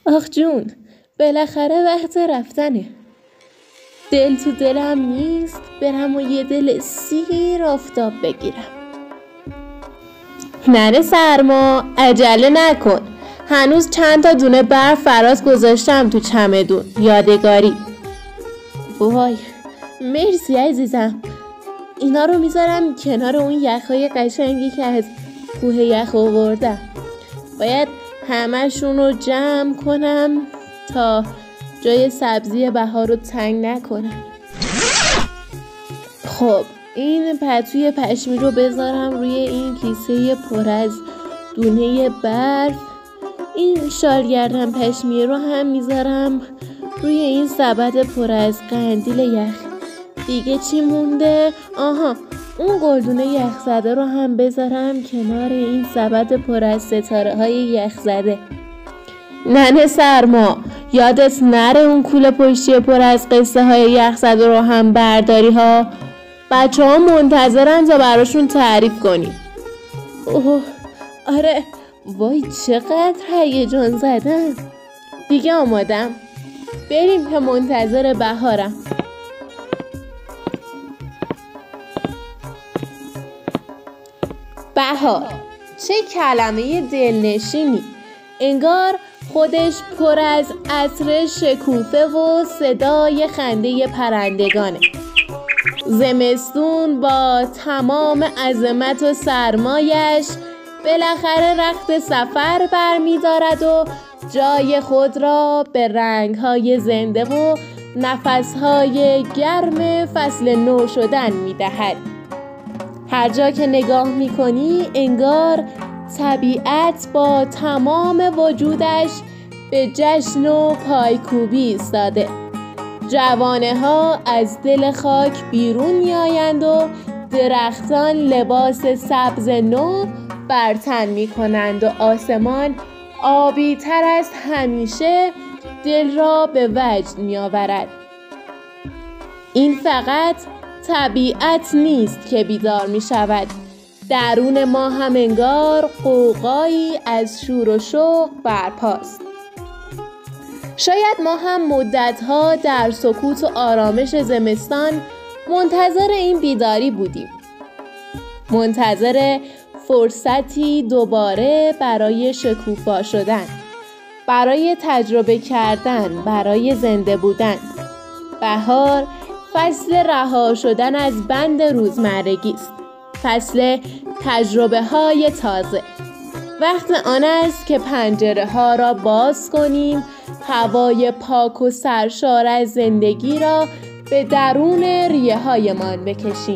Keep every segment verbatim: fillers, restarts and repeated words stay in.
آخ جون، بالاخره وقت رفتنه. دل تو دلم نیست برم و یه دل سیر آفتاب بگیرم. نره سرما، عجله نکن. هنوز چند تا دونه برف فراز گذاشتم تو چمدون یادگاری. وای مرسی عزیزم. اینا رو میذارم کنار اون یخهای قشنگی که از کوه یخ آوردم. باید همه‌شون رو جمع کنم تا جای سبزی بهار رو تنگ نکنم. خب این پتوی پشمی رو بذارم روی این کیسه پر از دونه برف. این شالگردن پشمی رو هم میذارم روی این سبد پر از قندیل یخ. دیگه چی مونده؟ آها اون گلدونه یخ زده رو هم بذارم کنار این سبد پر از ستاره های یخ زده. ننه سرما، یادت نره اون کوله پشتی پر از قصه های یخ زده رو هم برداری ها. بچه ها منتظرن تا براشون تعریف کنیم. اوه آره، وای چقدر هیجان زدم. دیگه آمادم، بریم که منتظر بهارم. بهار چه کلمه دلنشینی. انگار خودش پر از عطر شکوفه و صدای خنده پرندگانه. زمستون با تمام عظمت و سرمایش بالاخره رخت سفر برمی دارد و جای خود را به رنگ‌های زنده و نفس‌های گرم فصل نو شدن می دهد. هر جا که نگاه می کنی انگار طبیعت با تمام وجودش به جشن و پایکوبی ایستاده. جوانه ها از دل خاک بیرون می آیند و درختان لباس سبز نو بر تن می کنند و آسمان آبی تر از همیشه دل را به وجد می آورد. این فقط طبیعت نیست که بیدار می شود. درون ما هم انگار غوغایی از شور و شوق برپاست. شاید ما هم مدتها در سکوت و آرامش زمستان منتظر این بیداری بودیم. منتظر فرصتی دوباره برای شکوفا شدن، برای تجربه کردن، برای زنده بودن. بهار فصل رها شدن از بند روزمرگی است. فصل تجربه های تازه. وقت آن است که پنجره ها را باز کنیم، هوای پاک و سرشار از زندگی را به درون ریه هایمان بکشیم.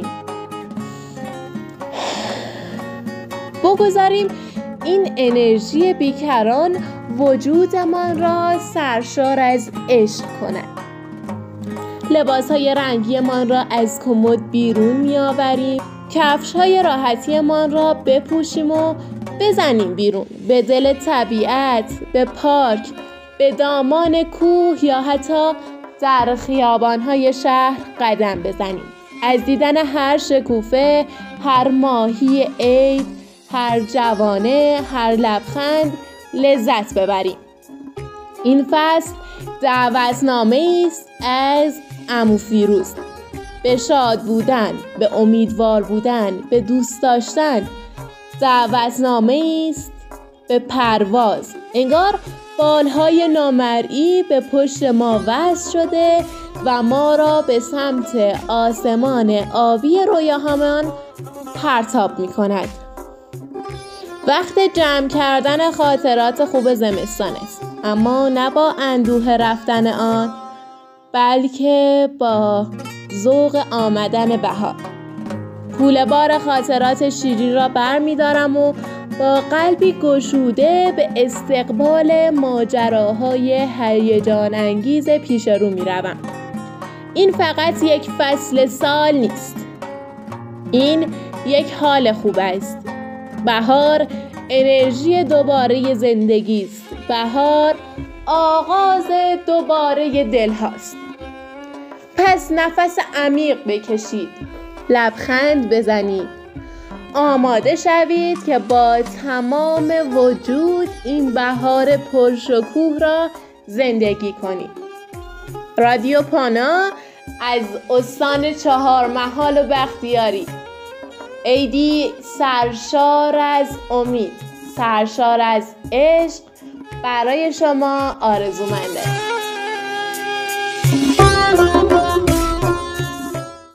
بگذاریم این انرژی بیکران وجودمان را سرشار از عشق کند. لباس‌های رنگیمان را از کمد بیرون می‌آوریم، کفش‌های راحتیمان را بپوشیم و بزنیم بیرون به دل طبیعت، به پارک، به دامان کوه یا حتی در خیابان‌های شهر قدم بزنیم. از دیدن هر شکوفه، هر ماهی عید، هر جوانه، هر لبخند لذت ببریم. این فصل دعوتنامه است از عمو فیروز به شاد بودن، به امیدوار بودن، به دوست داشتن. دعوتنامه است به پرواز. انگار بالهای نامرئی به پشت ما وصل شده و ما را به سمت آسمان آبی رویاهامان پرتاب می کند. وقت جمع کردن خاطرات خوب زمستان است، اما نه با اندوه رفتن آن، بلکه با ذوق آمدن بهار. کوله بار خاطرات شیرین را بر می دارم و با قلبی گشوده به استقبال ماجراهای هیجان انگیز پیش رو می روم. این فقط یک فصل سال نیست، این یک حال خوب است. بهار انرژی دوباره زندگی است. بهار آغاز دوباره دل هاست. پس نفس عمیق بکشید، لبخند بزنید. آماده شوید که با تمام وجود این بهار پرشکوه را زندگی کنید. رادیو پانا از استان چهارمحال و بختیاری، عیدی سرشار از امید، سرشار از عشق برای شما آرزومنده.